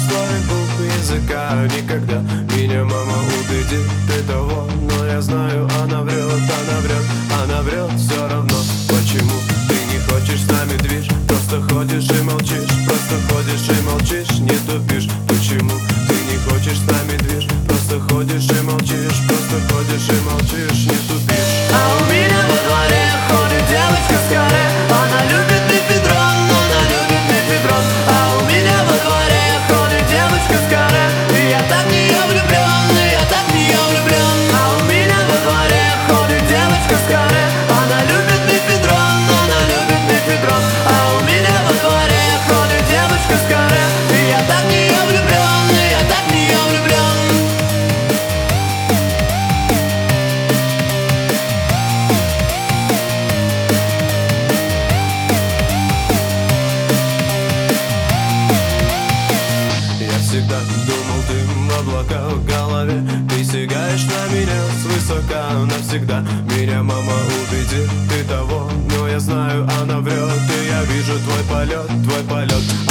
своих губ языка никогда. Меня мама убедит, ты того, но я знаю, она врет, она врет, она врет все равно. Почему ты не хочешь с нами движ? Просто ходишь и молчишь, просто ходишь и молчишь, не тупишь. Почему ты не хочешь с нами движ? Просто ходишь и молчишь, просто ходишь и молчишь, не тупишь. А у меня во дворе ходит девочка с каре. Она любит мефедрон, она любит мефедрон. А у меня во дворе ходит девочка с каре. И я так в нее влюблен, и я так в нее влюблен. А у меня во дворе ходит девочка с каре. Она любит мефедрон, она любит мефедрон. А у меня во дворе ходит девочка с каре. И я так в нее влюблен, и я так в нее влюблен. Я всегда думал, ты в облаках в голове. Ты сигаешь на меня свысока навсегда. Меня мама убедит, ты того, но я знаю, она врет. И я вижу твой полет, твой полет.